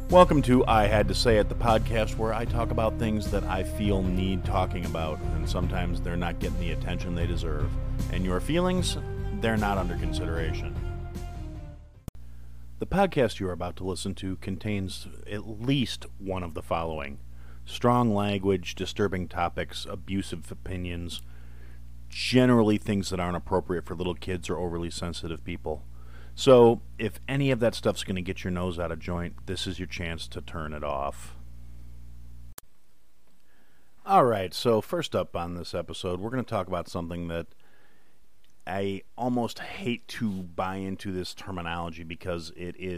Welcome to I Had to Say It, the podcast where I talk about things that I feel need talking about, and sometimes they're not getting the attention they deserve. And your feelings, they're not under consideration. The podcast you are about to listen to contains at least one of the following: strong language, disturbing topics, abusive opinions, generally things that aren't appropriate for little kids or overly sensitive people. So, if any of that stuff's going to get your nose out of joint, this is your chance to turn it off. Alright, so first up on this episode, we're going to talk about something that I almost hate to buy into this terminology because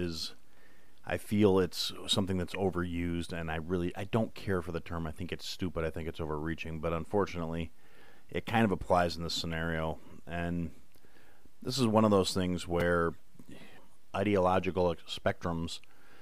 I feel it's something that's overused, and I don't care for the term. I think it's stupid. I think it's overreaching, but unfortunately, it kind of applies in this scenario, and this is one of those things where ideological spectrums,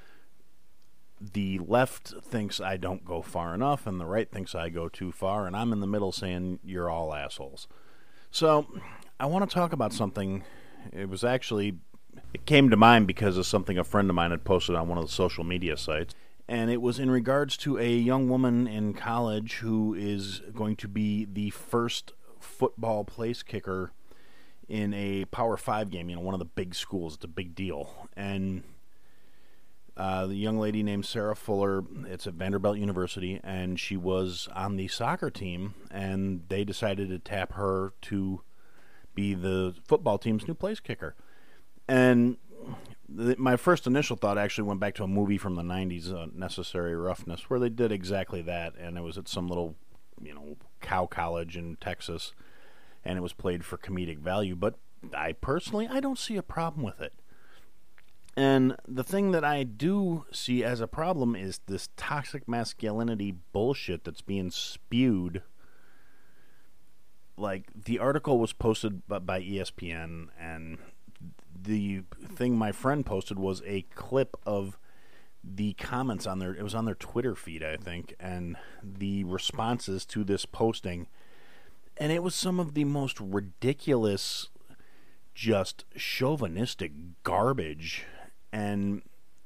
the left thinks I don't go far enough, and the right thinks I go too far, and I'm in the middle saying you're all assholes. So, I want to talk about something. It came to mind because of something a friend of mine had posted on one of the social media sites, and it was in regards to a young woman in college who is going to be the first football place kicker in a Power 5 game, one of the big schools. It's a big deal. And the young lady named Sarah Fuller, it's at Vanderbilt University, and she was on the soccer team, and they decided to tap her to be the football team's new place kicker. And my first initial thought actually went back to a movie from the 90s, Necessary Roughness, where they did exactly that, and it was at some little, cow college in Texas, and it was played for comedic value, but I don't see a problem with it. And the thing that I do see as a problem is this toxic masculinity bullshit that's being spewed. Like, the article was posted by ESPN, and the thing my friend posted was a clip of the comments on it was on their Twitter feed, I think, and the responses to this posting. And it was some of the most ridiculous, just chauvinistic garbage. And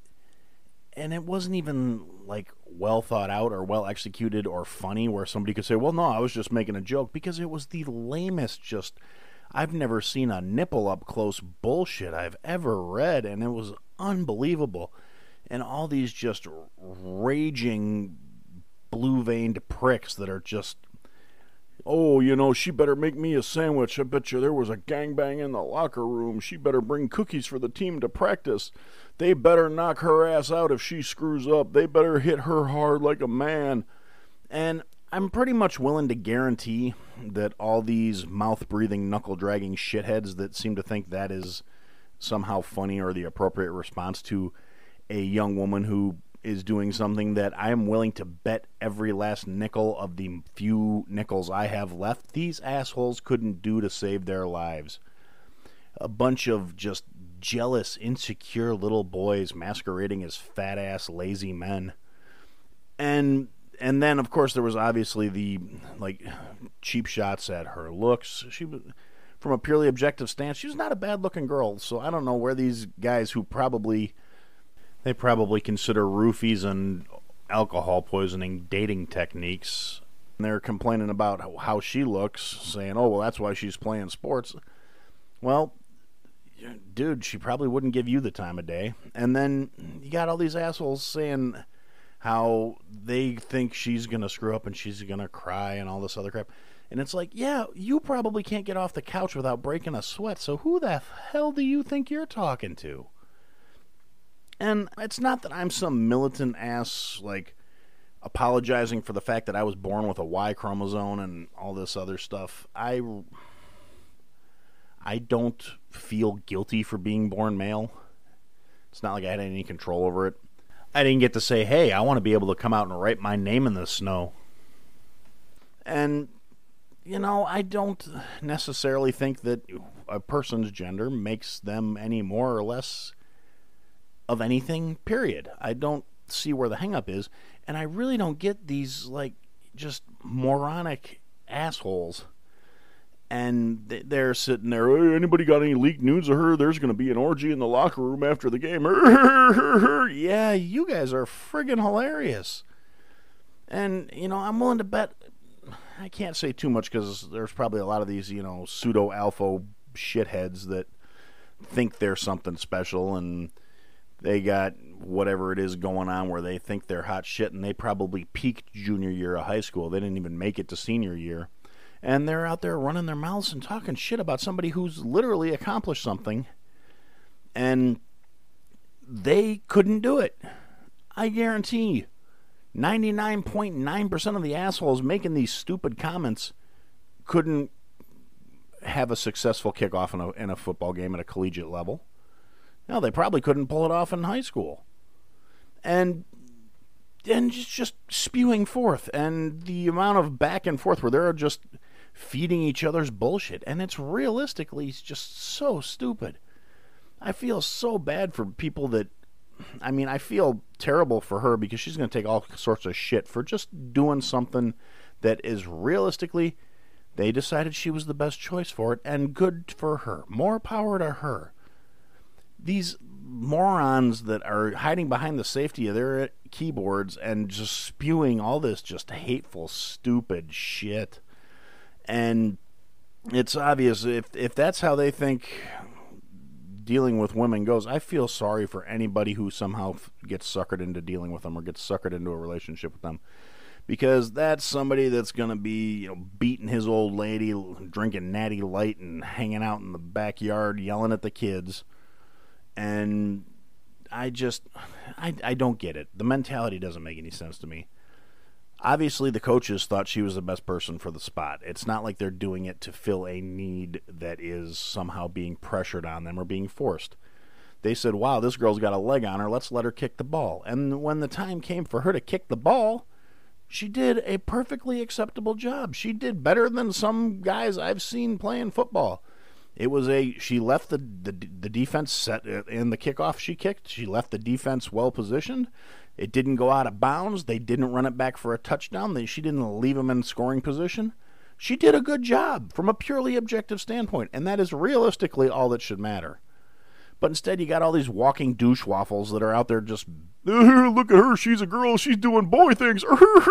it wasn't even, well thought out or well executed or funny where somebody could say, well, no, I was just making a joke. Because it was the lamest, I've never seen a nipple up close bullshit I've ever read. And it was unbelievable. And all these just raging, blue-veined pricks that are just, oh, she better make me a sandwich. I bet you there was a gangbang in the locker room. She better bring cookies for the team to practice. They better knock her ass out if she screws up. They better hit her hard like a man. And I'm pretty much willing to guarantee that all these mouth-breathing, knuckle-dragging shitheads that seem to think that is somehow funny or the appropriate response to a young woman who is doing something that I am willing to bet every last nickel of the few nickels I have left these assholes couldn't do to save their lives. A bunch of just jealous, insecure little boys masquerading as fat-ass, lazy men. And then, of course, there was obviously the, cheap shots at her looks. She was, from a purely objective stance, she was not a bad-looking girl, so I don't know where these guys who they probably consider roofies and alcohol poisoning dating techniques. And they're complaining about how she looks, saying, oh, well, that's why she's playing sports. Well, dude, she probably wouldn't give you the time of day. And then you got all these assholes saying how they think she's going to screw up and she's going to cry and all this other crap. And it's like, yeah, you probably can't get off the couch without breaking a sweat, so who the hell do you think you're talking to? And it's not that I'm some militant ass, apologizing for the fact that I was born with a Y chromosome and all this other stuff. I don't feel guilty for being born male. It's not like I had any control over it. I didn't get to say, hey, I want to be able to come out and write my name in the snow. And, I don't necessarily think that a person's gender makes them any more or less of anything, period. I don't see where the hang-up is, and I really don't get these, just moronic assholes. And they're sitting there, hey, anybody got any leaked news of her? There's going to be an orgy in the locker room after the game. Yeah, you guys are friggin' hilarious. And, I'm willing to bet, I can't say too much because there's probably a lot of these, pseudo-alpha shitheads that think they're something special and they got whatever it is going on where they think they're hot shit, and they probably peaked junior year of high school. They didn't even make it to senior year. And they're out there running their mouths and talking shit about somebody who's literally accomplished something. And they couldn't do it. I guarantee 99.9% of the assholes making these stupid comments couldn't have a successful kickoff in a football game at a collegiate level. No, they probably couldn't pull it off in high school. And just spewing forth. And the amount of back and forth where they're just feeding each other's bullshit. And it's realistically just so stupid. I feel so bad for people that... I feel terrible for her because she's going to take all sorts of shit for just doing something that is realistically... They decided she was the best choice for it, and good for her. More power to her. These morons that are hiding behind the safety of their keyboards and just spewing all this just hateful, stupid shit. And it's obvious if that's how they think dealing with women goes, I feel sorry for anybody who somehow gets suckered into dealing with them or gets suckered into a relationship with them. Because that's somebody that's going to be, beating his old lady, drinking Natty Light and hanging out in the backyard yelling at the kids. And I don't get it. The mentality doesn't make any sense to me. Obviously, the coaches thought she was the best person for the spot. It's not like they're doing it to fill a need that is somehow being pressured on them or being forced. They said, wow, this girl's got a leg on her. Let's let her kick the ball. And when the time came for her to kick the ball, she did a perfectly acceptable job. She did better than some guys I've seen playing football. She left the defense set in the kickoff she kicked. She left the defense well positioned. It didn't go out of bounds. They didn't run it back for a touchdown. She didn't leave them in scoring position. She did a good job from a purely objective standpoint, and that is realistically all that should matter. But instead, you got all these walking douche waffles that are out there just, look at her, she's a girl, she's doing boy things.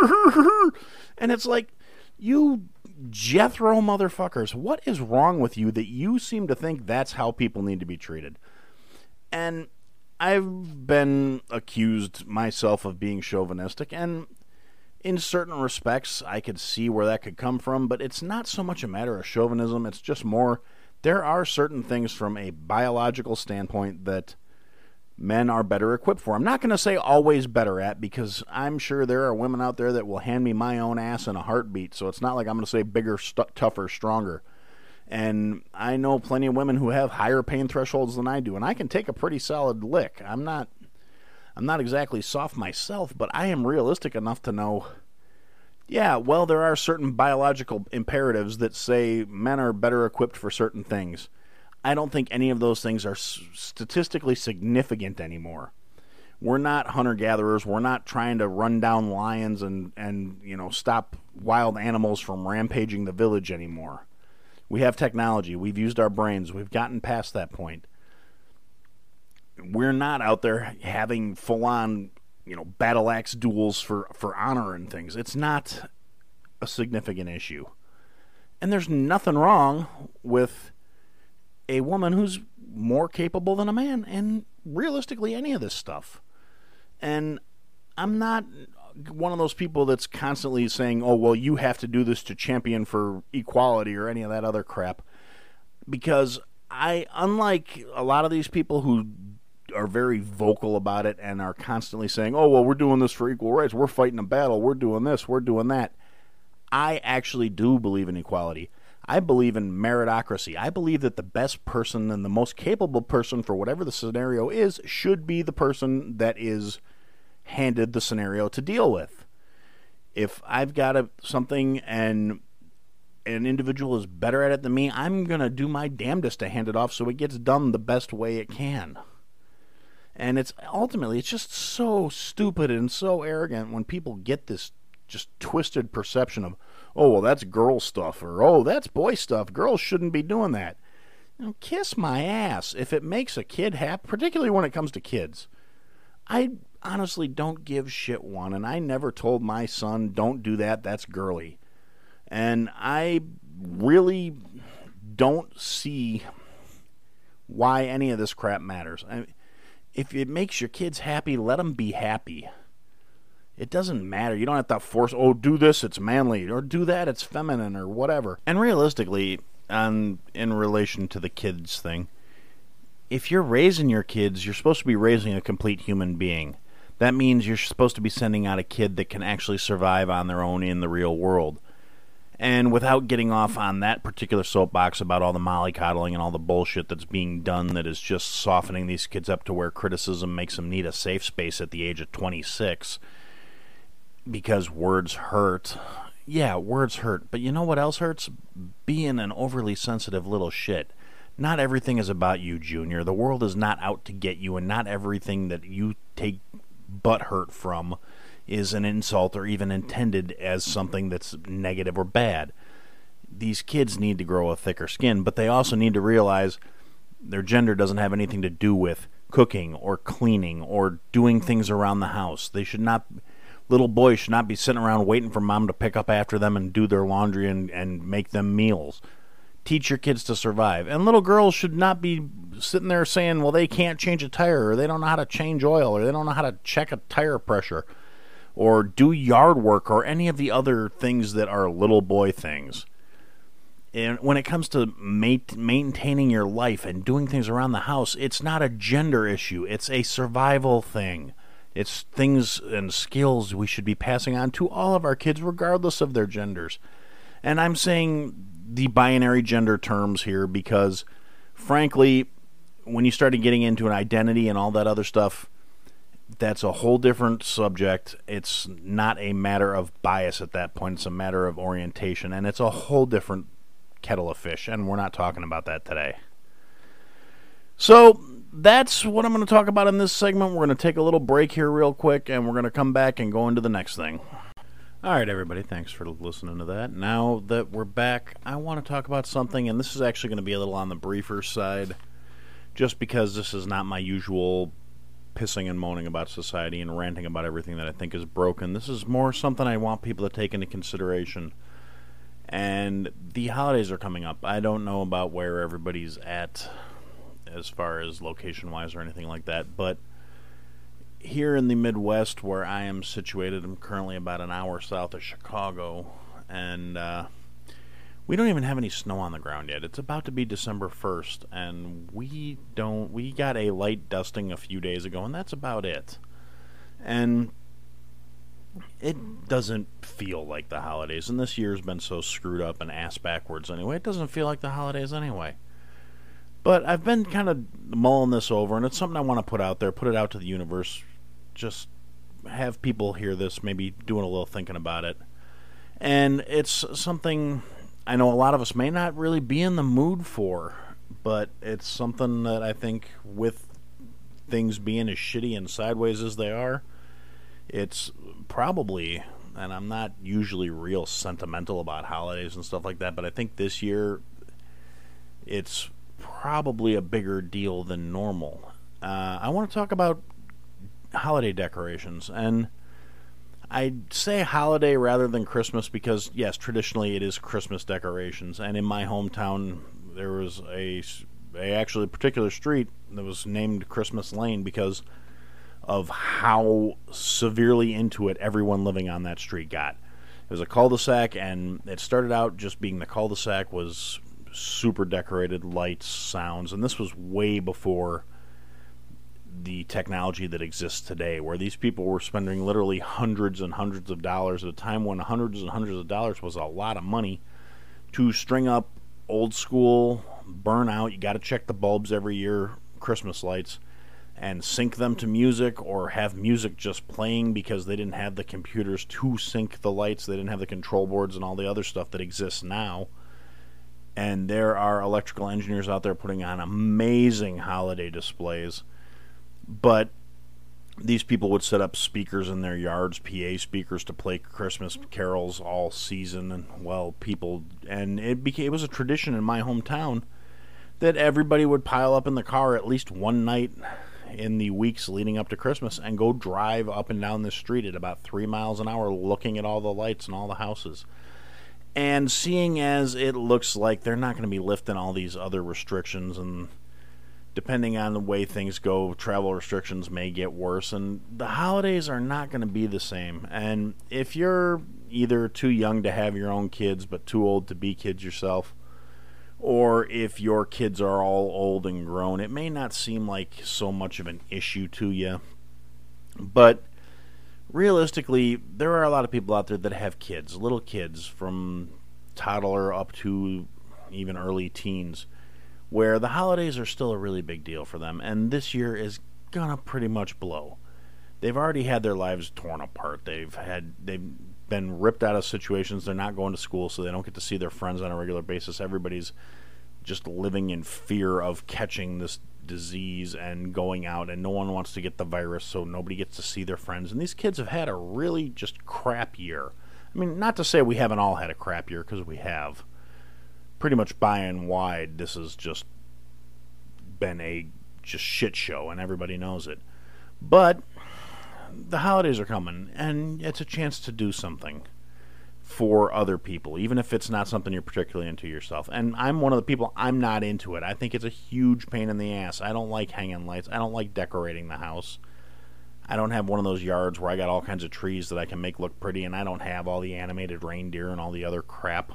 And it's like, you Jethro motherfuckers, what is wrong with you that you seem to think that's how people need to be treated? And I've been accused myself of being chauvinistic, and in certain respects, I could see where that could come from, but it's not so much a matter of chauvinism, it's just more, there are certain things from a biological standpoint that men are better equipped for. I'm not going to say always better at, because I'm sure there are women out there that will hand me my own ass in a heartbeat, so it's not like I'm going to say bigger, tougher, stronger. And I know plenty of women who have higher pain thresholds than I do, and I can take a pretty solid lick. I'm not exactly soft myself, but I am realistic enough to know, yeah, well, there are certain biological imperatives that say men are better equipped for certain things. I don't think any of those things are statistically significant anymore. We're not hunter-gatherers. We're not trying to run down lions and stop wild animals from rampaging the village anymore. We have technology. We've used our brains. We've gotten past that point. We're not out there having full-on, battle axe duels for honor and things. It's not a significant issue. And there's nothing wrong with a woman who's more capable than a man in realistically any of this stuff. And I'm not one of those people that's constantly saying, oh, well, you have to do this to champion for equality or any of that other crap. Because unlike a lot of these people who are very vocal about it and are constantly saying, oh, well, we're doing this for equal rights, we're fighting a battle, we're doing this, we're doing that, I actually do believe in equality. I believe in meritocracy. I believe that the best person and the most capable person for whatever the scenario is should be the person that is handed the scenario to deal with. If I've got something and an individual is better at it than me, I'm going to do my damnedest to hand it off so it gets done the best way it can. And it's just so stupid and so arrogant when people get this just twisted perception of, oh, well, that's girl stuff, or oh, that's boy stuff. Girls shouldn't be doing that. Kiss my ass. If it makes a kid happy, particularly when it comes to kids, I honestly don't give shit one, and I never told my son, don't do that, that's girly. And I really don't see why any of this crap matters. If it makes your kids happy, let them be happy. It doesn't matter. You don't have to force, oh, do this, it's manly, or do that, it's feminine, or whatever. And realistically, in relation to the kids thing, if you're raising your kids, you're supposed to be raising a complete human being. That means you're supposed to be sending out a kid that can actually survive on their own in the real world. And without getting off on that particular soapbox about all the mollycoddling and all the bullshit that's being done that is just softening these kids up to where criticism makes them need a safe space at the age of 26 because words hurt. Yeah, words hurt. But you know what else hurts? Being an overly sensitive little shit. Not everything is about you, Junior. The world is not out to get you, and not everything that you take butt hurt from is an insult or even intended as something that's negative or bad. These kids need to grow a thicker skin, but they also need to realize their gender doesn't have anything to do with cooking or cleaning or doing things around the house. They should not, little boys should not be sitting around waiting for mom to pick up after them and do their laundry and make them meals. Teach your kids to survive. And little girls should not be sitting there saying, well, they can't change a tire, or they don't know how to change oil, or they don't know how to check a tire pressure, or do yard work, or any of the other things that are little boy things. And when it comes to maintaining your life and doing things around the house, it's not a gender issue. It's a survival thing. It's things and skills we should be passing on to all of our kids, regardless of their genders. And I'm saying the binary gender terms here because, frankly, when you started getting into an identity and all that other stuff, that's a whole different subject. It's not a matter of bias at that point. It's a matter of orientation, and it's a whole different kettle of fish, and we're not talking about that today. So that's what I'm going to talk about in this segment. We're going to take a little break here real quick, and we're going to come back and go into the next thing. All right, everybody, thanks for listening to that. Now that we're back, I want to talk about something, and this is actually going to be a little on the briefer side, just because this is not my usual pissing and moaning about society and ranting about everything that I think is broken. This is more something I want people to take into consideration. And the holidays are coming up. I don't know about where everybody's at as far as location-wise or anything like that, but here in the Midwest where I am situated, I'm currently about an hour south of Chicago, and we don't even have any snow on the ground yet. It's about to be December 1st, and we got a light dusting a few days ago, and that's about it. And it doesn't feel like the holidays, and this year's been so screwed up and ass backwards anyway. It doesn't feel like the holidays anyway. But I've been kind of mulling this over, and it's something I want to put out there, put it out to the universe, just have people hear this, maybe doing a little thinking about it. And it's something I know a lot of us may not really be in the mood for, but it's something that I think with things being as shitty and sideways as they are, it's probably, and I'm not usually real sentimental about holidays and stuff like that, but I think this year it's probably a bigger deal than normal. I want to talk about holiday decorations, and I say holiday rather than Christmas because, yes, traditionally it is Christmas decorations, and in my hometown there was a particular street that was named Christmas Lane because of how severely into it everyone living on that street got. It was a cul-de-sac, and it started out just being the cul-de-sac was super decorated, lights, sounds, and this was way before the technology that exists today, where these people were spending literally hundreds and hundreds of dollars at a time when hundreds and hundreds of dollars was a lot of money to string up old school, burn out, you got to check the bulbs every year, Christmas lights, and sync them to music, or have music just playing because they didn't have the computers to sync the lights, they didn't have the control boards and all the other stuff that exists now. And there are electrical engineers out there putting on amazing holiday displays. But these people would set up speakers in their yards, PA speakers, to play Christmas carols all season, and it was a tradition in my hometown that everybody would pile up in the car at least one night in the weeks leading up to Christmas and go drive up and down the street at about 3 miles an hour looking at all the lights and all the houses. And seeing as it looks like they're not going to be lifting all these other restrictions, and depending on the way things go, travel restrictions may get worse, and the holidays are not going to be the same. And if you're either too young to have your own kids but too old to be kids yourself, or if your kids are all old and grown, it may not seem like so much of an issue to you. But realistically, there are a lot of people out there that have kids, little kids from toddler up to even early teens, where the holidays are still a really big deal for them, and this year is gonna pretty much blow. They've already had their lives torn apart. They've been ripped out of situations. They're not going to school, so they don't get to see their friends on a regular basis. Everybody's just living in fear of catching this disease and going out, and no one wants to get the virus, so nobody gets to see their friends. And these kids have had a really just crap year. I mean, not to say we haven't all had a crap year, because we have. Pretty much by and wide, this has just been a just shit show, and everybody knows it. But the holidays are coming, and it's a chance to do something for other people, even if it's not something you're particularly into yourself. And I'm one of the people, I'm not into it. I think it's a huge pain in the ass. I don't like hanging lights. I don't like decorating the house. I don't have one of those yards where I got all kinds of trees that I can make look pretty, and I don't have all the animated reindeer and all the other crap.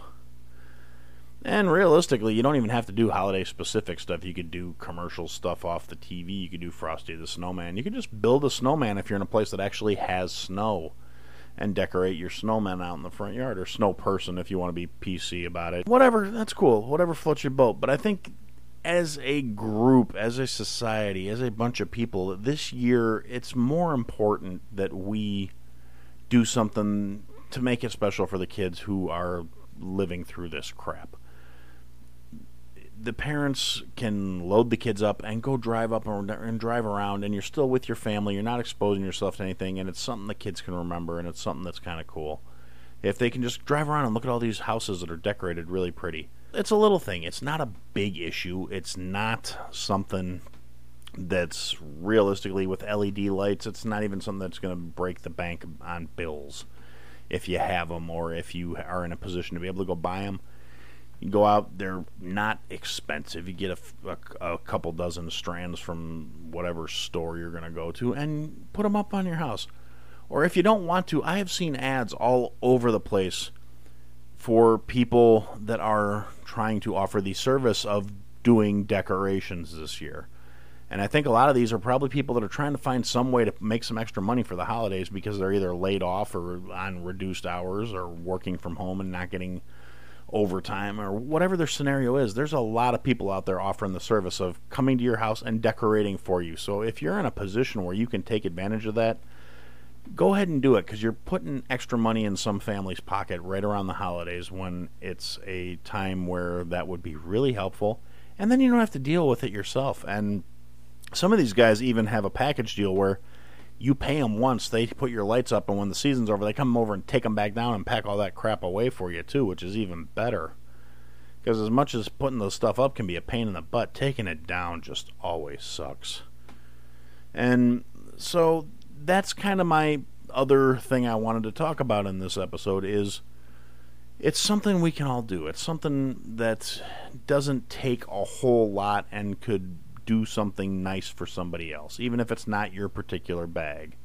And realistically, you don't even have to do holiday-specific stuff. You could do commercial stuff off the TV. You could do Frosty the Snowman. You could just build a snowman if you're in a place that actually has snow, and decorate your snowman out in the front yard, or snow person if you want to be PC about it. Whatever, that's cool. Whatever floats your boat. But I think as a group, as a society, as a bunch of people, this year it's more important that we do something to make it special for the kids who are living through this crap. The parents can load the kids up and go drive up and drive around, and you're still with your family. You're not exposing yourself to anything, and it's something the kids can remember, and it's something that's kind of cool. If they can just drive around and look at all these houses that are decorated really pretty. It's a little thing. It's not a big issue. It's not something that's realistically with LED lights. It's not even something that's going to break the bank on bills if you have them, or if you are in a position to be able to go buy them. You go out, they're not expensive. You get a couple dozen strands from whatever store you're going to go to and put them up on your house. Or if you don't want to, I have seen ads all over the place for people that are trying to offer the service of doing decorations this year. And I think a lot of these are probably people that are trying to find some way to make some extra money for the holidays, because they're either laid off or on reduced hours or working from home and not getting overtime, or whatever their scenario is. There's a lot of people out there offering the service of coming to your house and decorating for you. So if you're in a position where you can take advantage of that, go ahead and do it, because you're putting extra money in some family's pocket right around the holidays, when it's a time where that would be really helpful. And then you don't have to deal with it yourself. And some of these guys even have a package deal where you pay them once, they put your lights up, and when the season's over, they come over and take them back down and pack all that crap away for you too, which is even better. Because as much as putting the stuff up can be a pain in the butt, taking it down just always sucks. And so that's kind of my other thing I wanted to talk about in this episode, is it's something we can all do. It's something that doesn't take a whole lot and could do something nice for somebody else, even if it's not your particular bag.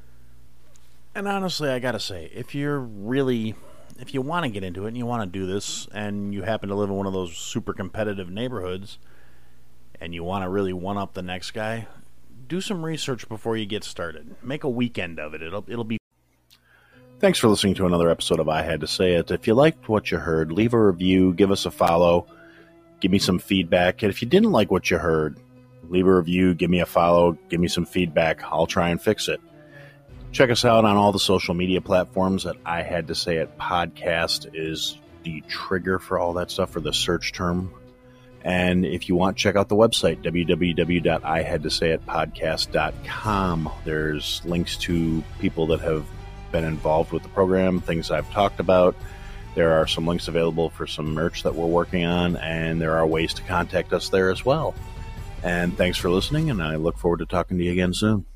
And honestly, I gotta say, if you want to get into it and you want to do this, and you happen to live in one of those super competitive neighborhoods, and you want to really one-up the next guy, do some research before you get started. Make a weekend of it. It'll be. Thanks for listening to another episode of I Had to Say It. If you liked what you heard, leave a review, give us a follow, give me some feedback. And if you didn't like what you heard, leave a review, give me a follow, give me some feedback. I'll try and fix it. Check us out on all the social media platforms at I Had to Say It Podcast is the trigger for all that stuff, for the search term. And if you want, check out the website, www.ihadtosayitpodcast.com. There's links to people that have been involved with the program, things I've talked about. There are some links available for some merch that we're working on, and there are ways to contact us there as well. And thanks for listening, and I look forward to talking to you again soon.